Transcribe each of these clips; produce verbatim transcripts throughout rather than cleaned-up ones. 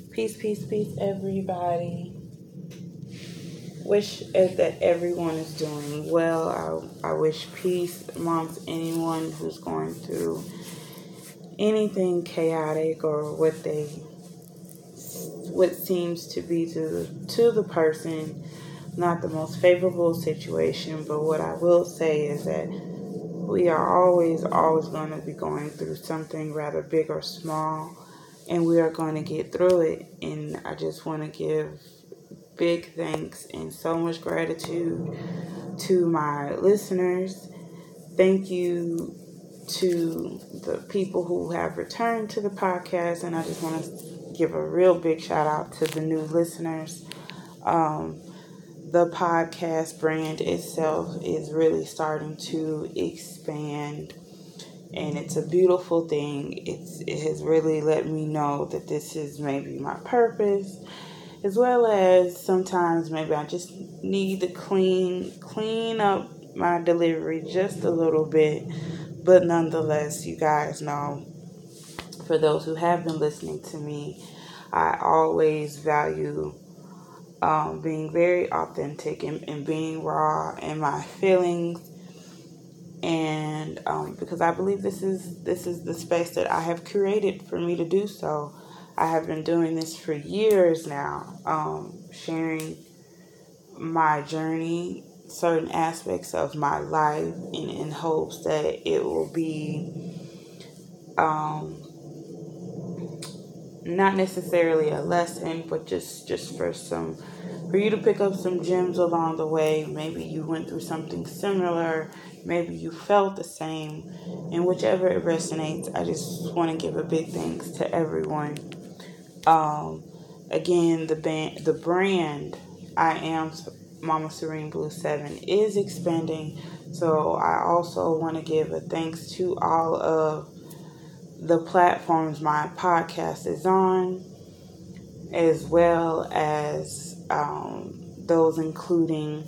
Peace, peace, peace, everybody. Wish that everyone is doing well. I, I wish peace amongst anyone who's going through anything chaotic or what they what seems to be to the, to the person not the most favorable situation. But what I will say is that we are always, always going to be going through something rather big or small, and we are going to get through it. And I just want to give big thanks and so much gratitude to my listeners. Thank you to the people who have returned to the podcast, and I just want to give a real big shout out to the new listeners. Um, the podcast brand itself is really starting to expand, and it's a beautiful thing. It's, it has really let me know that this is maybe my purpose, as well as sometimes maybe I just need to clean clean up my delivery just a little bit. But nonetheless, you guys know, for those who have been listening to me, I always value um, being very authentic and, and being raw in my feelings. And um, because I believe this is this is the space that I have created for me to do so. I have been doing this for years now, um, sharing my journey, certain aspects of my life, in, in hopes that it will be um, not necessarily a lesson, but just just for some, for you to pick up some gems along the way. Maybe you went through something similar, maybe you felt the same, and whichever it resonates, I just want to give a big thanks to everyone. Um, again, the band, the brand, I am Mama Serene Blue Seven, is expanding. So I also want to give a thanks to all of the platforms my podcast is on, as well as um, those including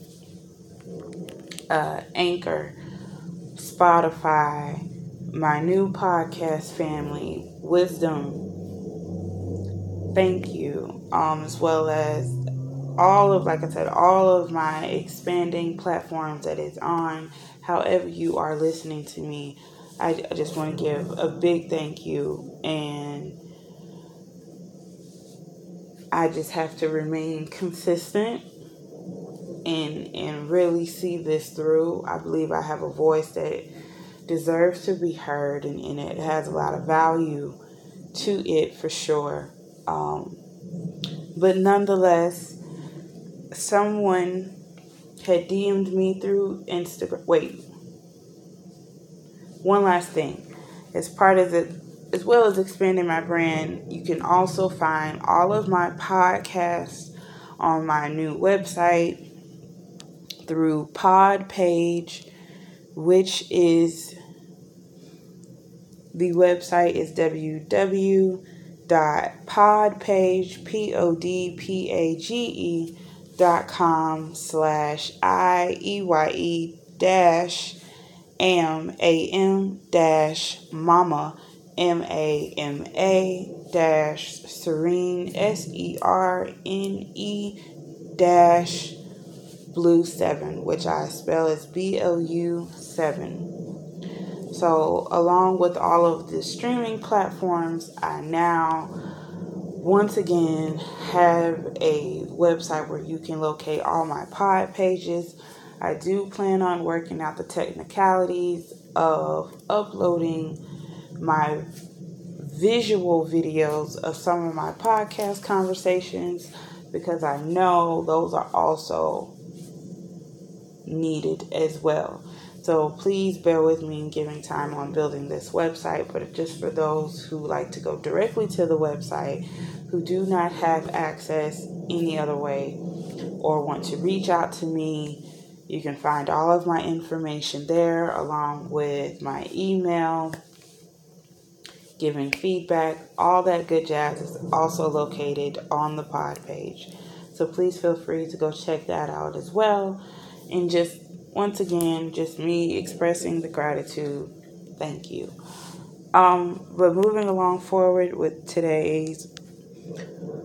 uh, Anchor, Spotify, my new podcast family, Wisdom. Thank you. Um, as well as all of, like I said, all of my expanding platforms that it's on. However you are listening to me, I, I just want to give a big thank you, and I just have to remain consistent and and really see this through. I believe I have a voice that deserves to be heard, and, and it has a lot of value to it for sure. Um, but nonetheless, someone had D M'd me through Instagram. Wait, one last thing. As part of it, as well as expanding my brand, you can also find all of my podcasts on my new website through Podpage, which is the website is www.podpage, P O D P A G E dot com slash I E Y E dash am, A-M dash mama, M A M A dash serene, S E R N E dash blue seven, which I spell as B L U seven. So along with all of the streaming platforms, I now once again have a website where you can locate all my pod pages. I do plan on working out the technicalities of uploading my visual videos of some of my podcast conversations, because I know those are also needed as well. So please bear with me in giving time on building this website, but just for those who like to go directly to the website, who do not have access any other way, or want to reach out to me, you can find all of my information there, along with my email, giving feedback. All that good jazz is also located on the pod page. So please feel free to go check that out as well. And just once again, just me expressing the gratitude. Thank you. Um, but moving along forward with today's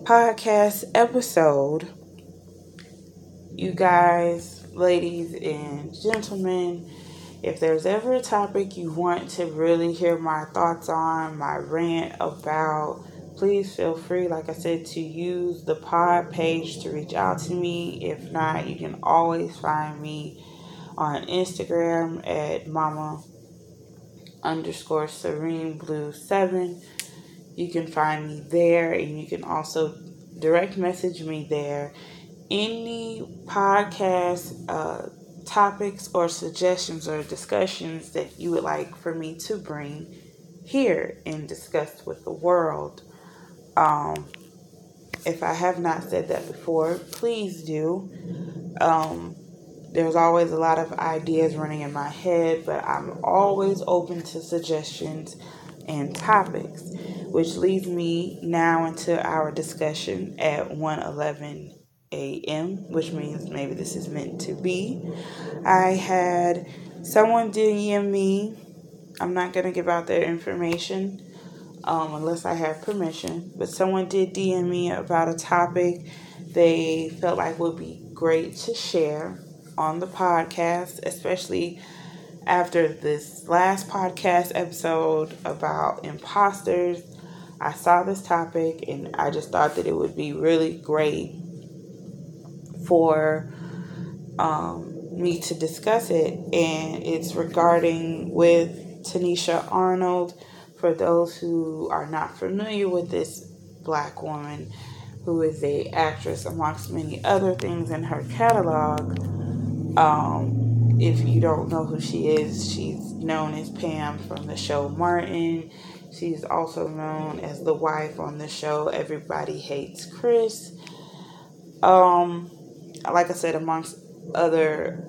podcast episode. You guys, ladies and gentlemen, if there's ever a topic you want to really hear my thoughts on, my rant about, please feel free, like I said, to use the pod page to reach out to me. If not, you can always find me on Instagram at mama underscore serene blue seven. You can find me there, and you can also direct message me there. Any podcast uh, topics or suggestions or discussions that you would like for me to bring here and discuss with the world. Um, if I have not said that before, please do. Um, there's always a lot of ideas running in my head, but I'm always open to suggestions and topics, which leads me now into our discussion at one eleven a.m., which means maybe this is meant to be. I had someone D M me. I'm not going to give out their information um, unless I have permission, but someone did D M me about a topic they felt like would be great to share on the podcast, especially after this last podcast episode about imposters. I saw this topic and I just thought that it would be really great for um, me to discuss it. And it's regarding with Tanisha Arnold. For those who are not familiar with this black woman, who is a actress amongst many other things in her catalog. Um, if you don't know who she is, she's known as Pam from the show Martin. She's also known as the wife on the show Everybody Hates Chris. Um, like I said, amongst other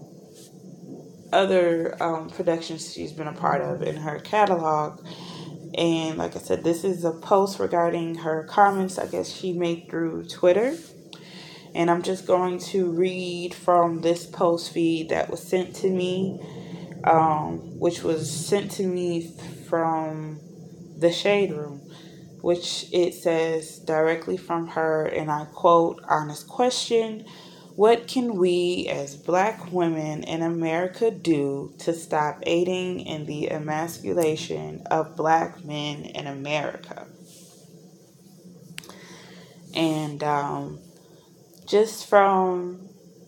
other um, productions she's been a part of in her catalog. And like I said, this is a post regarding her comments, I guess she made through Twitter. And I'm just going to read from this post feed that was sent to me, um, which was sent to me from the Shade Room, which it says directly from her, and I quote, "Honest question. What can we as black women in America do to stop aiding in the emasculation of black men in America?" And um, just from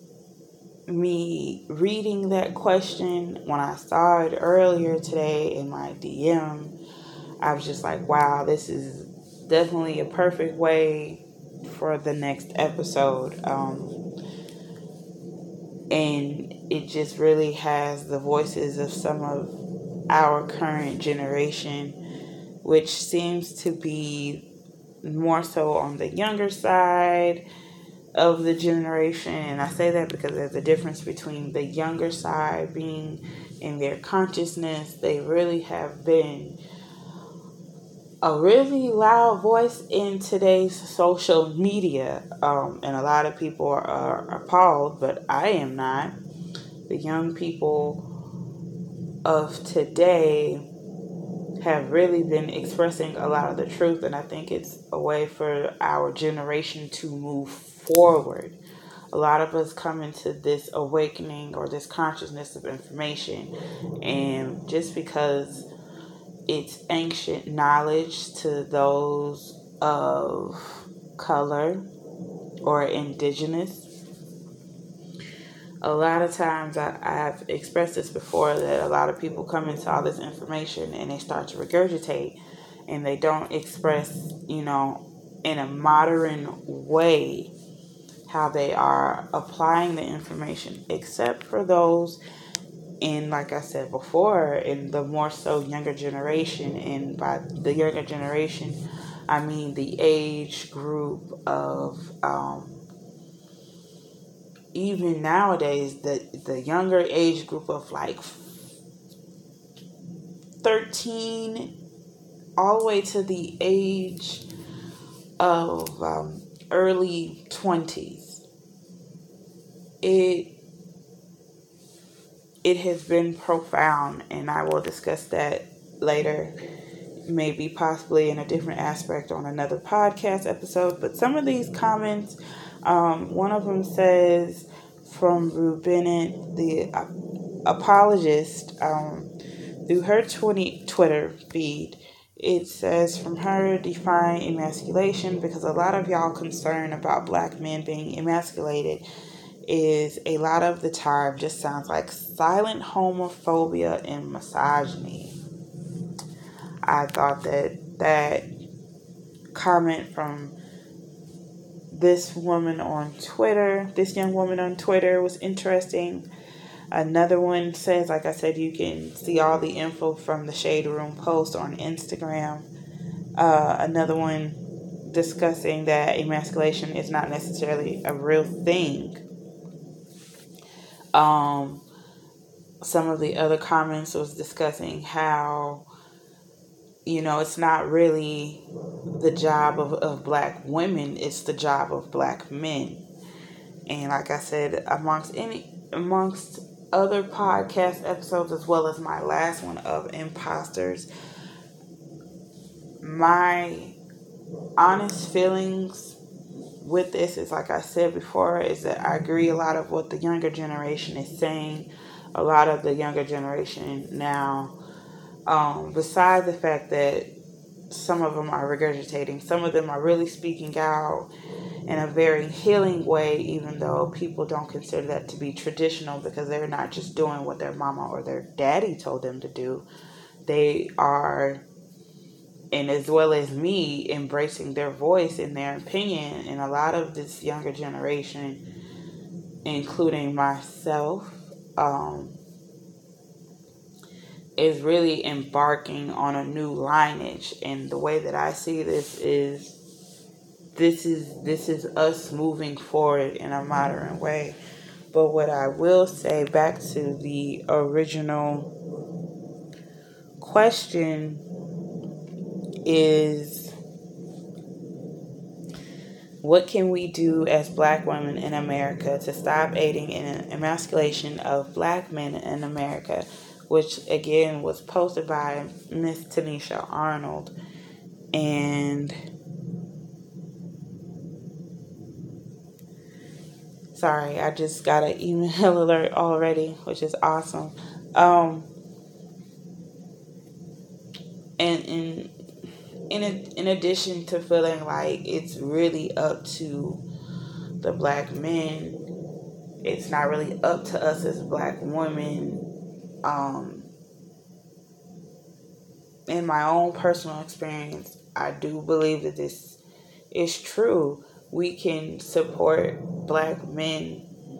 me reading that question, when I saw it earlier today in my D M, I was just like, wow, this is definitely a perfect way for the next episode. Um, and it just really has the voices of some of our current generation, which seems to be more so on the younger side of the generation. And I say that because there's a difference between the younger side being in their consciousness. They really have been a really loud voice in today's social media. Um, and a lot of people are, are appalled, but I am not. The young people of today have really been expressing a lot of the truth, and I think it's a way for our generation to move forward. A lot of us come into this awakening or this consciousness of information, and just because it's ancient knowledge to those of color or indigenous, a lot of times I, I've expressed this before, that a lot of people come into all this information and they start to regurgitate, and they don't express, you know, in a modern way how they are applying the information, except for those in, like I said before, in the more so younger generation. And by the younger generation, I mean the age group of um, even nowadays, the the younger age group of like thirteen all the way to the age of um, early twenties. It it has been profound, and I will discuss that later maybe possibly in a different aspect on another podcast episode. But some of these comments, um, one of them says from Rue Bennett, the uh, apologist, um, through her twenty Twitter feed. It says from her, define emasculation, because a lot of y'all concerned about black men being emasculated is a lot of the time just sounds like silent homophobia and misogyny. I thought that that comment from this woman on Twitter, this young woman on Twitter, was interesting. Another one says, like I said, you can see all the info from the Shade Room post on Instagram. Uh, another one discussing that emasculation is not necessarily a real thing. Um, some of the other comments was discussing how, you know, it's not really the job of, of black women, it's the job of black men. And like I said, amongst any amongst other podcast episodes, as well as my last one of imposters, my honest feelings with this is, like I said before, is that I agree a lot of what the younger generation is saying. A lot of the younger generation now, um, besides the fact that some of them are regurgitating, some of them are really speaking out in a very healing way, even though people don't consider that to be traditional, because they're not just doing what their mama or their daddy told them to do. They are, and as well as me, embracing their voice and their opinion. And a lot of this younger generation, including myself, um, is really embarking on a new lineage. And the way that I see this is This is this is us moving forward in a modern way. But what I will say, back to the original question, is what can we do as black women in America to stop aiding in an emasculation of black men in America? Which again was posted by Miss Tanisha Arnold. And sorry, I just got an email alert already, which is awesome. Um, and in in in addition to feeling like it's really up to the black men, it's not really up to us as black women. Um, in my own personal experience, I do believe that this is true. We can support black men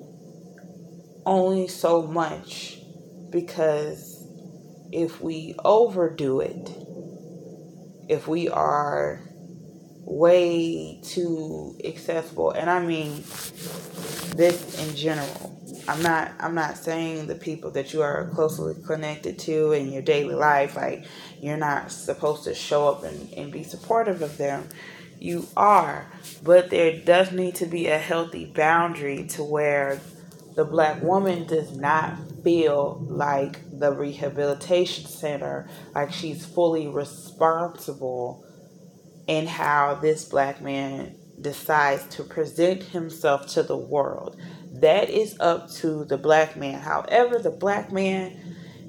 only so much, because if we overdo it, if we are way too accessible, and I mean this in general, I'm not I'm not saying the people that you are closely connected to in your daily life, like you're not supposed to show up and, and be supportive of them. You are, but there does need to be a healthy boundary to where the black woman does not feel like the rehabilitation center, like she's fully responsible in how this black man decides to present himself to the world. That is up to the black man. However, the black man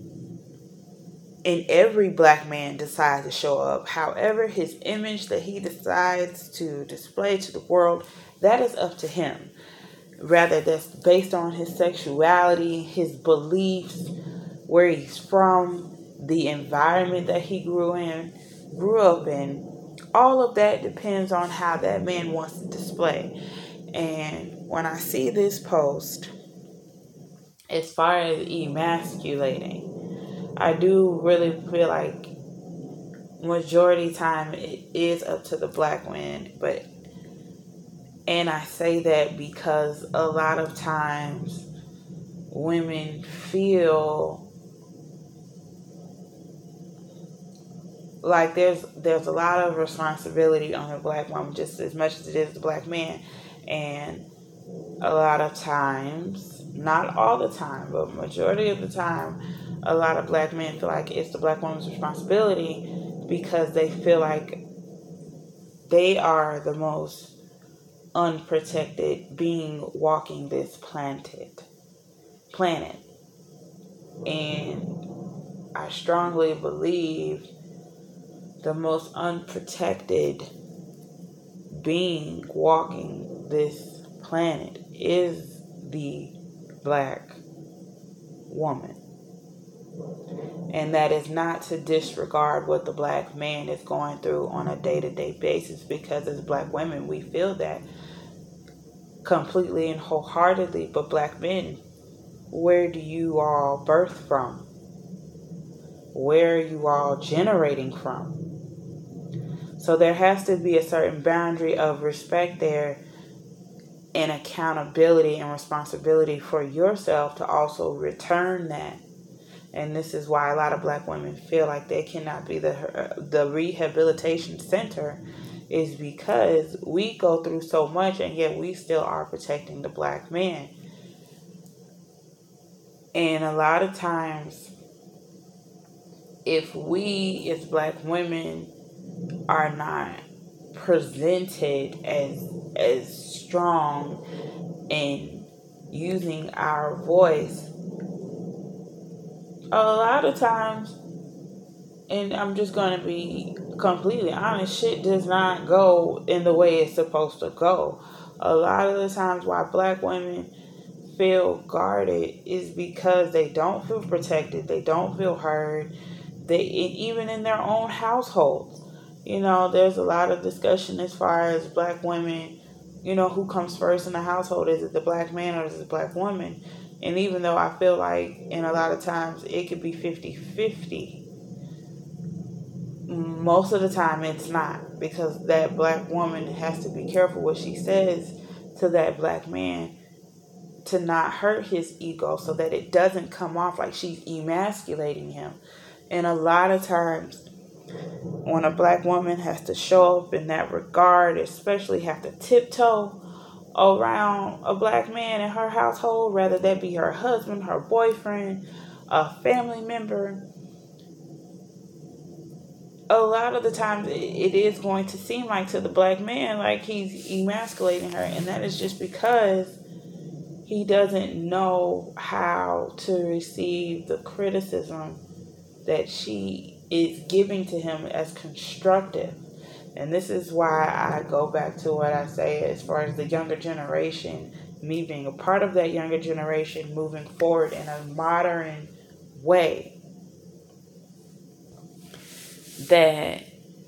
and every black man decides to show up, however his image that he decides to display to the world, that is up to him. Rather, that's based on his sexuality, his beliefs, where he's from, the environment that he grew in, grew up in. All of that depends on how that man wants to display. And when I see this post, as far as emasculating, I do really feel like majority time it is up to the black man. But and I say that because a lot of times women feel like there's there's a lot of responsibility on the black woman just as much as it is the black man. And a lot of times, not all the time, but majority of the time, a lot of black men feel like it's the black woman's responsibility because they feel like they are the most unprotected being walking this planet. Planet. And I strongly believe the most unprotected being walking this planet is the black woman. And that is not to disregard what the black man is going through on a day-to-day basis, because as black women, we feel that completely and wholeheartedly. But black men, where do you all birth from? Where are you all generating from? So there has to be a certain boundary of respect there, and accountability and responsibility for yourself to also return that. And this is why a lot of black women feel like they cannot be the the rehabilitation center, is because we go through so much and yet we still are protecting the black man. And a lot of times, if we as black women are not presented as as strong and using our voice, a lot of times, and I'm just going to be completely honest, shit does not go in the way it's supposed to go. A lot of the times why black women feel guarded is because they don't feel protected, they don't feel heard, they even in their own households. You know, there's a lot of discussion as far as black women, you know, who comes first in the household. Is it the black man or is it the black woman? And even though I feel like in a lot of times it could be fifty-fifty, most of the time it's not, because that black woman has to be careful what she says to that black man to not hurt his ego, so that it doesn't come off like she's emasculating him. And a lot of times when a black woman has to show up in that regard, especially have to tiptoe around a black man in her household, whether that be her husband, her boyfriend, a family member, a lot of the times it is going to seem like to the black man like he's emasculating her. And that is just because he doesn't know how to receive the criticism that she is giving to him as constructive. And this is why I go back to what I say as far as the younger generation, me being a part of that younger generation, moving forward in a modern way, that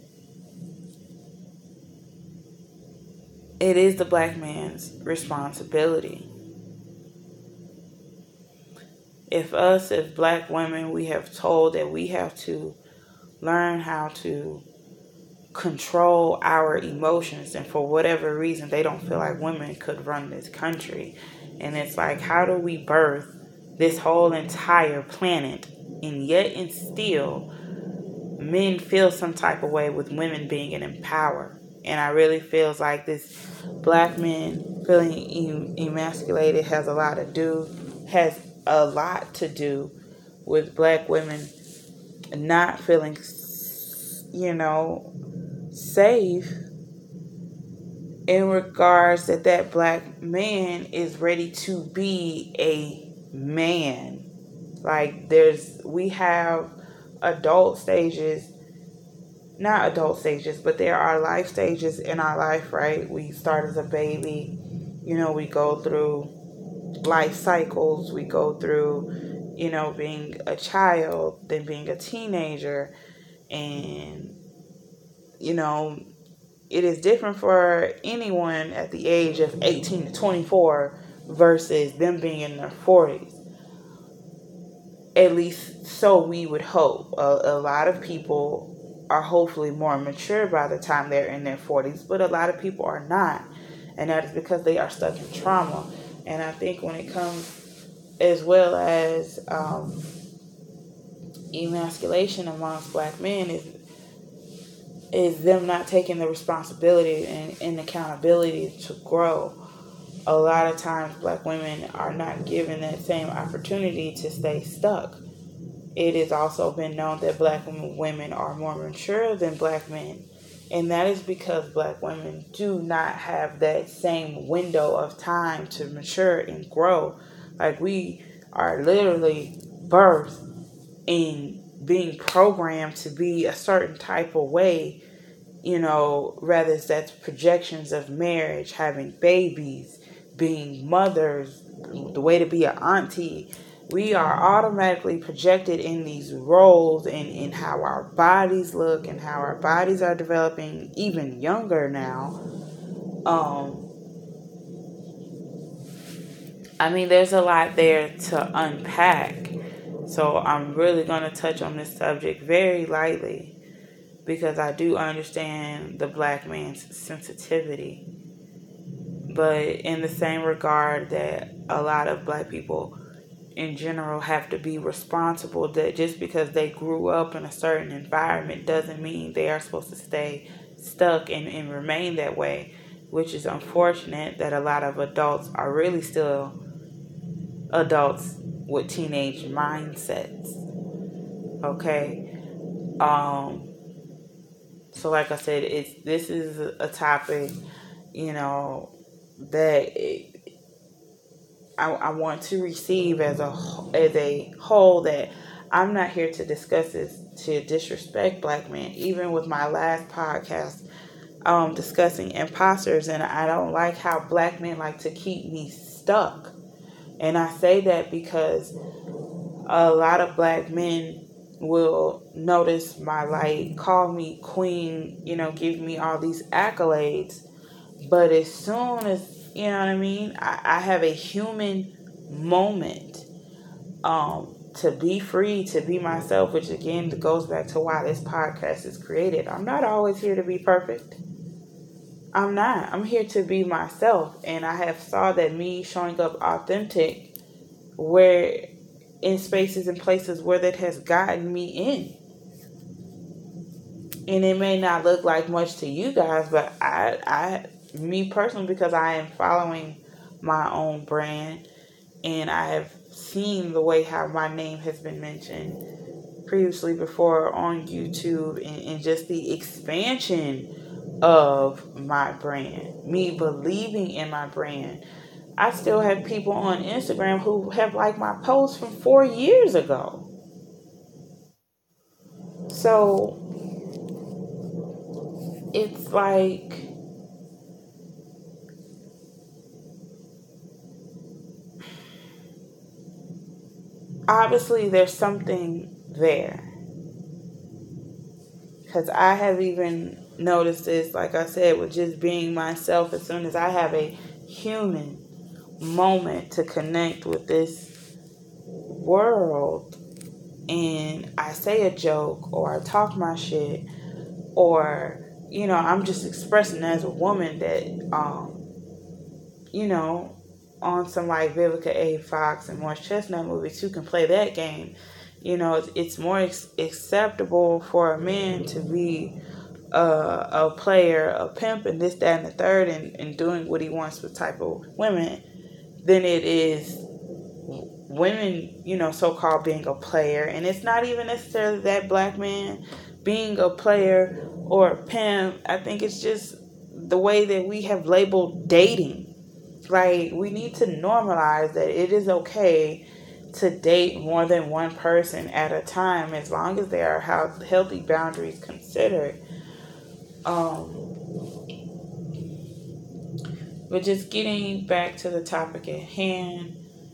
it is the black man's responsibility. If us as black women, we have told that we have to learn how to control our emotions, and for whatever reason they don't feel like women could run this country, and it's like, how do we birth this whole entire planet and yet and still men feel some type of way with women being in power? And I really feels like this black men feeling em- emasculated has a lot to do has a lot to do with black women not feeling, you know, safe in regards that that black man is ready to be a man. Like, there's, we have adult stages, not adult stages, but there are life stages in our life, right? We start as a baby, you know, we go through life cycles, we go through, you know, being a child, then being a teenager, and you know, it is different for anyone at the age of eighteen to twenty-four versus them being in their forties. At least so we would hope. A, a lot of people are hopefully more mature by the time they're in their forties, but a lot of people are not. And that is because they are stuck in trauma. And I think when it comes as well as um, emasculation amongst black men is is them not taking the responsibility and, and accountability to grow. A lot of times black women are not given that same opportunity to stay stuck. it has also been known that black women are more mature than black men. And that is because black women do not have that same window of time to mature and grow. Like, we are literally birthed in being programmed to be a certain type of way, you know, whether it's that's projections of marriage, having babies, being mothers, the way to be an auntie. We are automatically projected in these roles and in how our bodies look and how our bodies are developing even younger now. Um, I mean, there's a lot there to unpack. So I'm really going to touch on this subject very lightly because I do understand the black man's sensitivity. But in the same regard that a lot of black people in general have to be responsible, that just because they grew up in a certain environment doesn't mean they are supposed to stay stuck and, and remain that way, which is unfortunate that a lot of adults are really still adults with teenage mindsets. Okay. Um so like I said, it's this is a topic, you know, that it, I, I want to receive as a as a whole, that I'm not here to discuss this to disrespect black men. Even with my last podcast, um, discussing imposters, and I don't like how black men like to keep me stuck. And I say that because a lot of black men will notice my light, call me queen, you know, give me all these accolades. But as soon as, you know what I mean, I, I have a human moment um, to be free, to be myself, which again goes back to why this podcast is created. I'm not always here to be perfect. I'm not. I'm here to be myself. And I have saw that me showing up authentic where in spaces and places where that has gotten me in. And it may not look like much to you guys, but I, I, me personally, because I am following my own brand, and I have seen the way how my name has been mentioned previously before on YouTube, and, and just the expansion of my brand, me believing in my brand. I still have people on Instagram who have liked my posts from four years ago. So it's like, obviously there's something there. Because I have even noticed this, like I said, with just being myself. As soon as I have a human moment to connect with this world, and I say a joke or I talk my shit, or, you know, I'm just expressing as a woman that, um, you know, on some like Vivica A. Fox and Morris Chestnut movies, who can play that game. You know, it's, it's more ex- acceptable for a man to be uh, a player, a pimp, and this, that, and the third, and, and doing what he wants with type of women than it is women, you know, so-called being a player. And it's not even necessarily that black man being a player or a pimp. I think it's just the way that we have labeled dating. Like, we need to normalize that it is okay to date more than one person at a time, as long as there are healthy boundaries considered. Um, but just getting back to the topic at hand,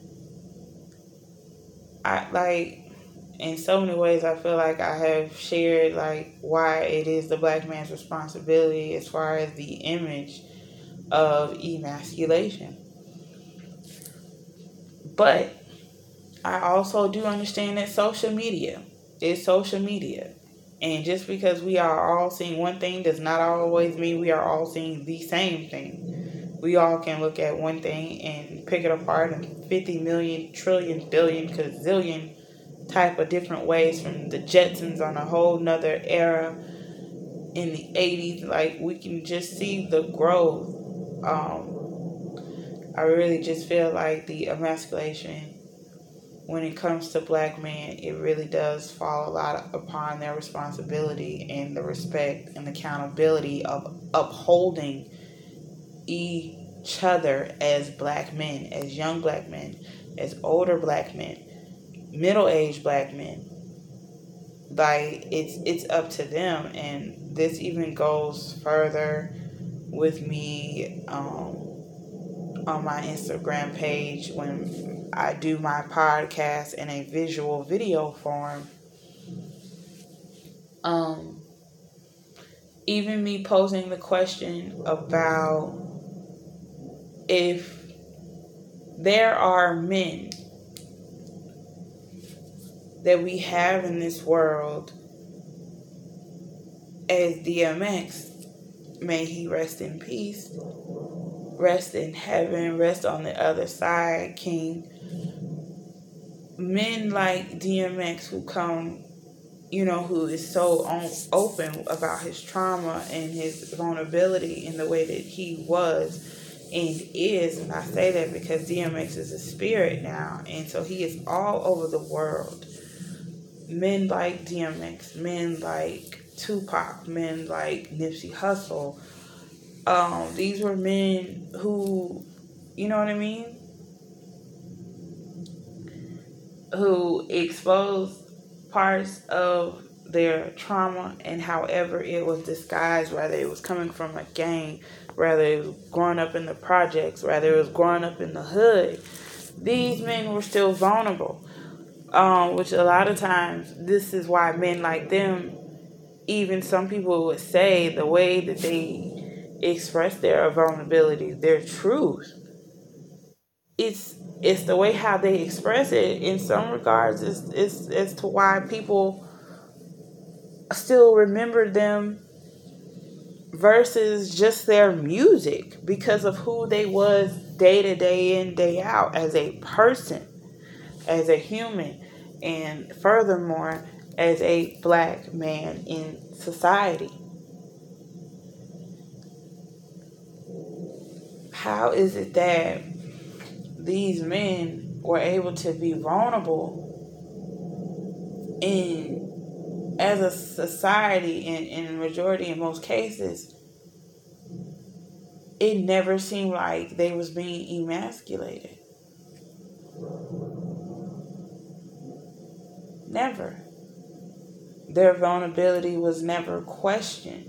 I like, in so many ways, I feel like I have shared like why it is the black man's responsibility as far as the image of emasculation. But I also do understand that social media is social media. And just because we are all seeing one thing does not always mean we are all seeing the same thing. We all can look at one thing and pick it apart in fifty million, trillion, billion, gazillion type of different ways, from the Jetsons on a whole nother era in the eighties. Like, we can just see the growth. Um, I really just feel like the emasculation when it comes to black men, it really does fall a lot upon their responsibility and the respect and accountability of upholding each other as black men, as young black men, as older black men, middle-aged black men. Like, it's it's up to them. And this even goes further with me um, on my Instagram page when I do my podcast in a visual video form. Um, even me posing the question about if there are men that we have in this world as D M X, may he rest in peace, rest in heaven, rest on the other side, King. Men like D M X who come, you know, who is so on, open about his trauma and his vulnerability in the way that he was and is. And I say that because D M X is a spirit now, and so he is all over the world. Men like D M X, men like Tupac, men like Nipsey Hussle. Um, these were men who, you know what I mean? Who exposed parts of their trauma and however it was disguised, whether it was coming from a gang, whether it was growing up in the projects, whether it was growing up in the hood. These men were still vulnerable. Um, which a lot of times, this is why men like them, even some people would say the way that they express their vulnerability, their truth, it's it's the way how they express it. In some regards, it's, it's as to why people still remember them versus just their music, because of who they was day to day in, day out, as a person, as a human, and furthermore, as a black man in society. How is it that these men were able to be vulnerable in, as a society, in, in majority, in most cases, it never seemed like they was being emasculated? Never. Their vulnerability was never questioned.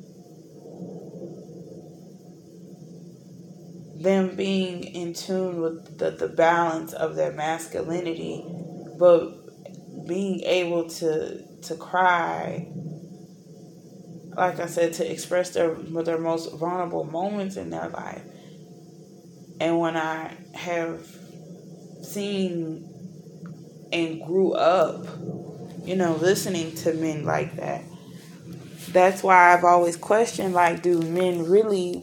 Them being in tune with the, the balance of their masculinity, but being able to to cry, like I said, to express their their most vulnerable moments in their life. And when I have seen and grew up, you know, listening to men like that, that's why I've always questioned, like, do men really,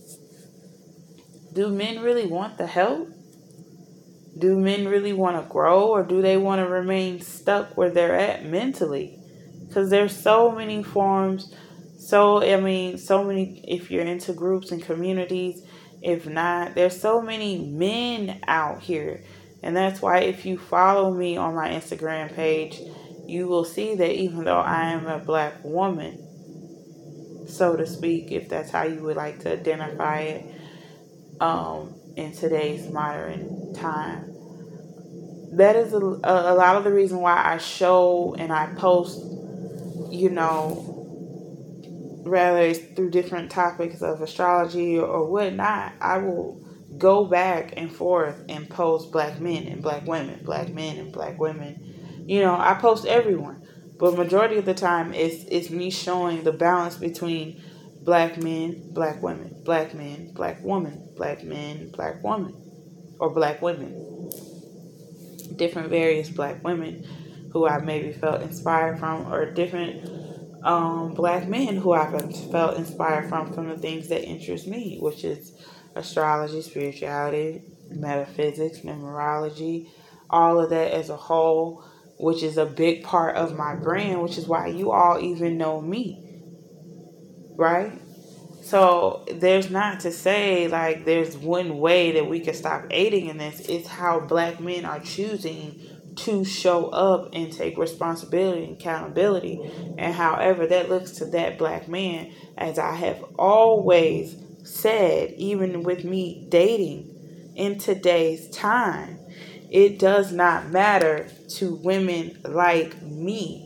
do men really want the help? Do men really want to grow, or do they want to remain stuck where they're at mentally? Because there's so many forms. So, I mean, so many, if you're into groups and communities, if not, there's so many men out here. And that's why if you follow me on my Instagram page, you will see that even though I am a black woman, so to speak, if that's how you would like to identify it, um, in today's modern time, that is a, a lot of the reason why I show and I post, you know, rather it's through different topics of astrology or, or whatnot, I will go back and forth and post black men and black women, black men and black women. You know, I post everyone, but majority of the time it's it's me showing the balance between black men, black women, black men, black woman, black men, black woman, or black women. Different various black women who I maybe felt inspired from, or different um, black men who I've felt inspired from, from the things that interest me, which is astrology, spirituality, metaphysics, numerology, all of that as a whole, which is a big part of my brand, which is why you all even know me, right? So there's not to say like there's one way that we can stop aiding in this. It's how black men are choosing to show up and take responsibility and accountability. And however that looks to that black man, as I have always said, even with me dating in today's time, it does not matter to women like me.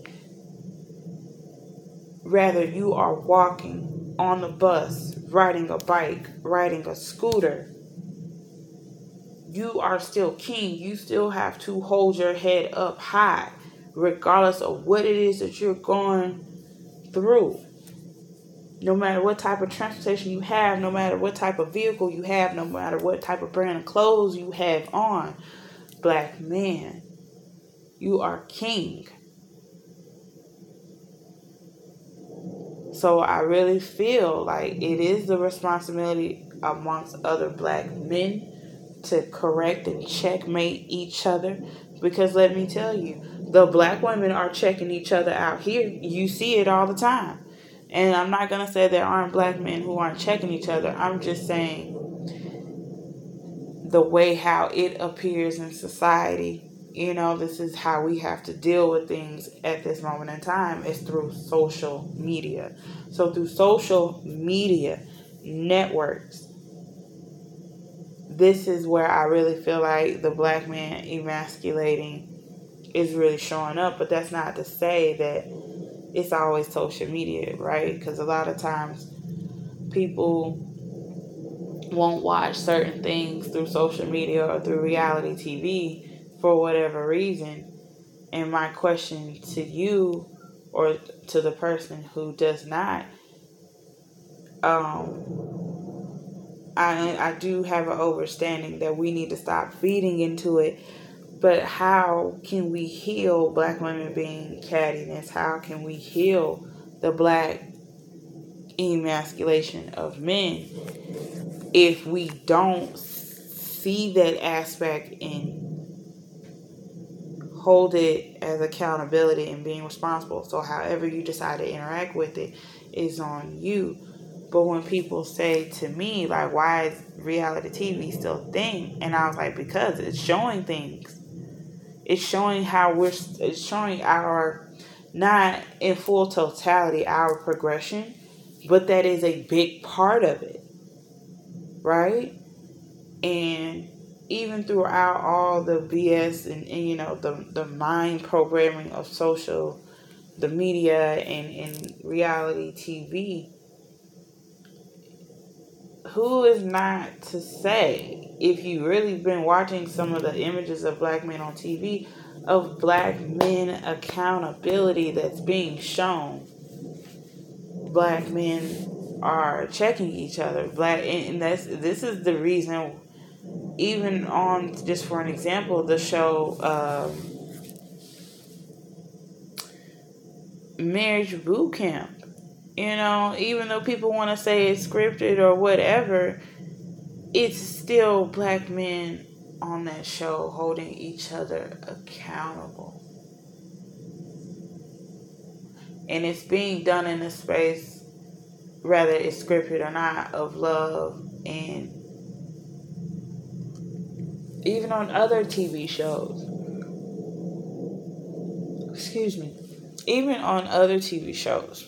Rather, you are walking on the bus, riding a bike, riding a scooter. You are still king. You still have to hold your head up high, regardless of what it is that you're going through. No matter what type of transportation you have, no matter what type of vehicle you have, no matter what type of brand of clothes you have on, black man, you are king. So I really feel like it is the responsibility amongst other black men to correct and checkmate each other. Because let me tell you, the black women are checking each other out here. You see it all the time. And I'm not going to say there aren't black men who aren't checking each other. I'm just saying the way how it appears in society. You know, this is how we have to deal with things at this moment in time, is through social media. So through social media networks, this is where I really feel like the black man emasculating is really showing up. But that's not to say that it's always social media, right? Because a lot of times people won't watch certain things through social media or through reality T V for whatever reason. And my question to you, or to the person who does not, um, I I do have an understanding that we need to stop feeding into it. But how can we heal black women being cattiness? How can we heal the black emasculation of men if we don't see that aspect and hold it as accountability and being responsible? So however you decide to interact with it is on you. But when people say to me, like, why is reality T V still a thing? And I was like, because it's showing things. It's showing how we're, it's showing our, not in full totality, our progression, but that is a big part of it, right? And even throughout all the B S and, and you know, the, the mind programming of social, the media and, and reality T V, who is not to say, if you really been watching some of the images of black men on T V, of black men accountability that's being shown, black men are checking each other. Black, and that's this is the reason. Even on, just for an example, the show um, Marriage Boot Camp. You know, even though people want to say it's scripted or whatever, it's still black men on that show holding each other accountable. And it's being done in a space, whether it's scripted or not, of love. And even on other T V shows, excuse me, even on other T V shows,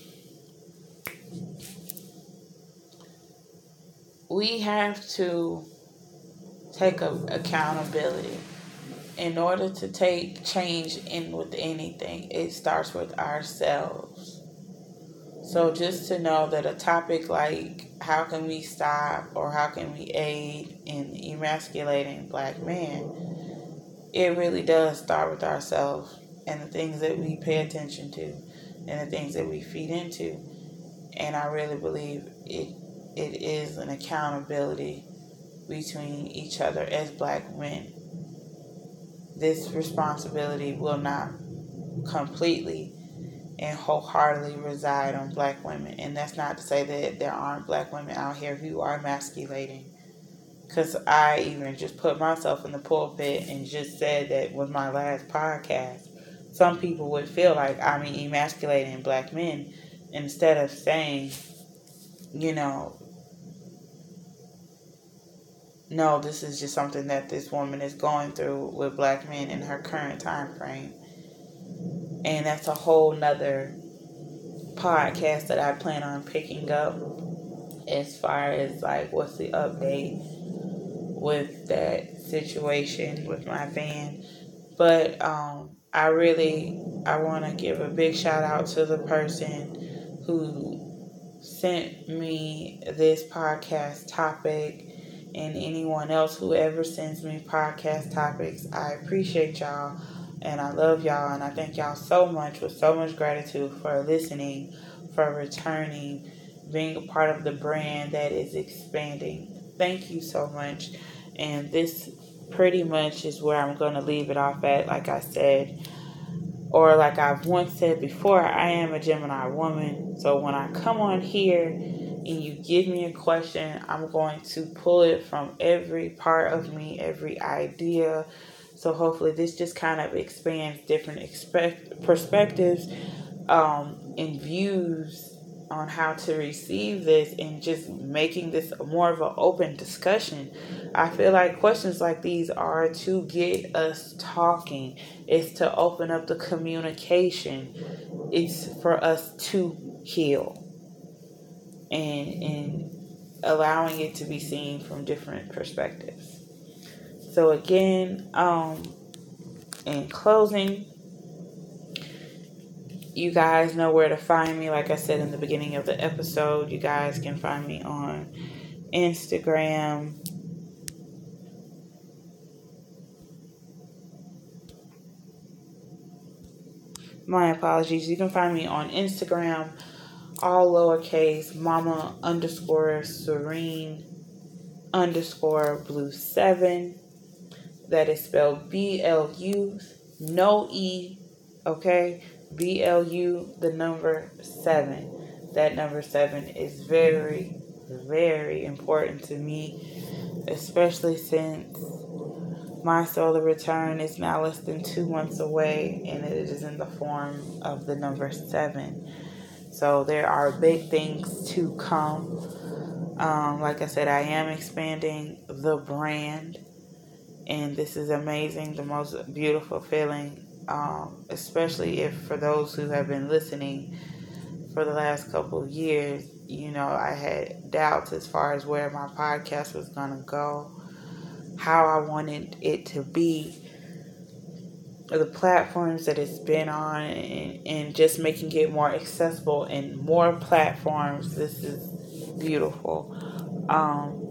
we have to take a, accountability. In order to take change in with anything, it starts with ourselves. So just to know that a topic like how can we stop or how can we aid in emasculating black men, it really does start with ourselves and the things that we pay attention to and the things that we feed into. And I really believe it it is an accountability between each other as black men. This responsibility will not completely and wholeheartedly reside on black women. And that's not to say that there aren't black women out here who are emasculating. Because I even just put myself in the pulpit and just said that with my last podcast, some people would feel like I'm emasculating black men instead of saying, you know, no, this is just something that this woman is going through with black men in her current time frame. And that's a whole nother podcast that I plan on picking up as far as like what's the update with that situation with my van. But um, I really, I want to give a big shout out to the person who sent me this podcast topic, and anyone else who ever sends me podcast topics. I appreciate y'all, and I love y'all, and I thank y'all so much with so much gratitude for listening, for returning, being a part of the brand that is expanding. Thank you so much. And this pretty much is where I'm going to leave it off at. Like I said, or like I've once said before, I am a Gemini woman. So when I come on here and you give me a question, I'm going to pull it from every part of me, every idea. So hopefully this just kind of expands different expect perspectives um, and views on how to receive this, and just making this more of an open discussion. I feel like questions like these are to get us talking. It's to open up the communication. It's for us to heal, and and allowing it to be seen from different perspectives. So again, um, in closing, you guys know where to find me. Like I said in the beginning of the episode, you guys can find me on Instagram. My apologies. You can find me on Instagram, all lowercase, mama underscore serene underscore blue seven. That is spelled B L U, no E, okay? B L U, the number seven. That number seven is very, very important to me, especially since my solar return is now less than two months away, and it is in the form of the number seven. So there are big things to come. Um, like I said, I am expanding the brand, and this is amazing, the most beautiful feeling, um, especially if for those who have been listening for the last couple of years, you know, I had doubts as far as where my podcast was going to go, how I wanted it to be, the platforms that it's been on, and, and just making it more accessible in more platforms. This is beautiful. Um,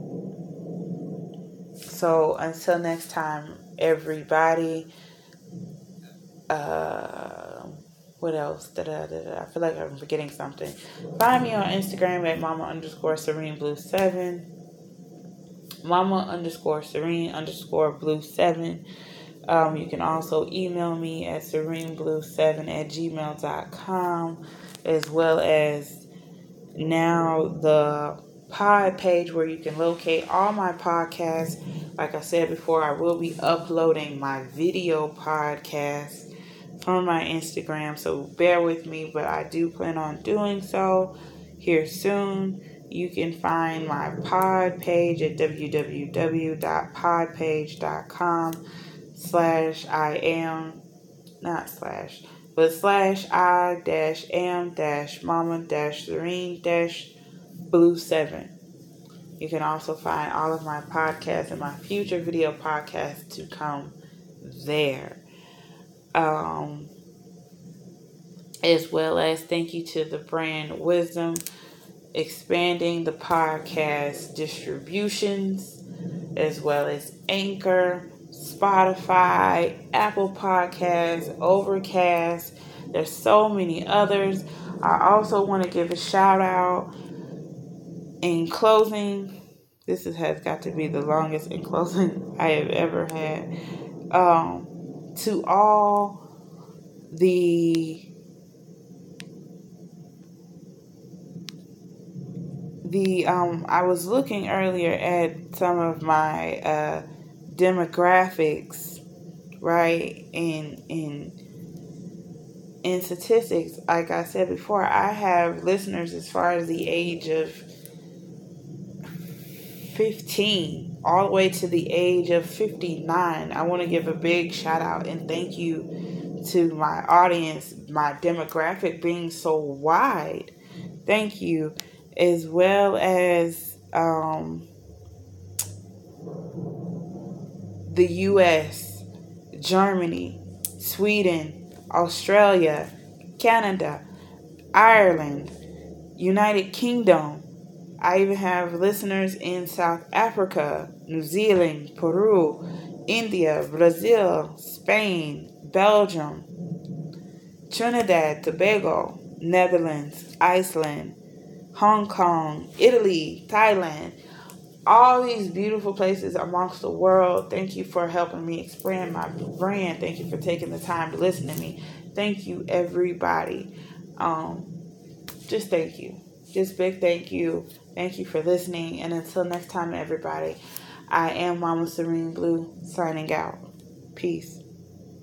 so until next time, everybody, uh, what else? Da-da-da-da. I feel like I'm forgetting something. Find me on Instagram at mama underscore serene blue seven. Mama underscore serene underscore blue seven. Um, you can also email me at sereneblue seven at gmail dot com, as well as now the pod page where you can locate all my podcasts. Like I said before, I will be uploading my video podcast from my Instagram, so bear with me, but I do plan on doing so here soon. You can find my pod page at w w w dot podpage dot com slash I am, not slash, but slash I dash am dash mama dash serene dash blue seven. You can also find all of my podcasts and my future video podcasts to come there. Um, as well as thank you to the brand Wisdom, expanding the podcast distributions, as well as Anchor, Spotify, Apple Podcasts, Overcast. There's so many others. I also want to give a shout out in closing. This is, has got to be the longest in closing I have ever had. Um, to all the the um, I was looking earlier at some of my uh, demographics, right? And in in statistics, like I said before, I have listeners as far as the age of fifteen all the way to the age of fifty-nine. I want to give a big shout out and thank you to my audience, my demographic being so wide. Thank you. As well as um, the U S, Germany, Sweden, Australia, Canada, Ireland, United Kingdom. I even have listeners in South Africa, New Zealand, Peru, India, Brazil, Spain, Belgium, Trinidad, Tobago, Netherlands, Iceland, Hong Kong, Italy, Thailand. All these beautiful places amongst the world. Thank you for helping me expand my brand. Thank you for taking the time to listen to me. Thank you, everybody. Um, just thank you. Just big thank you. Thank you for listening. And until next time, everybody, I am Mama Serene Blue signing out. Peace.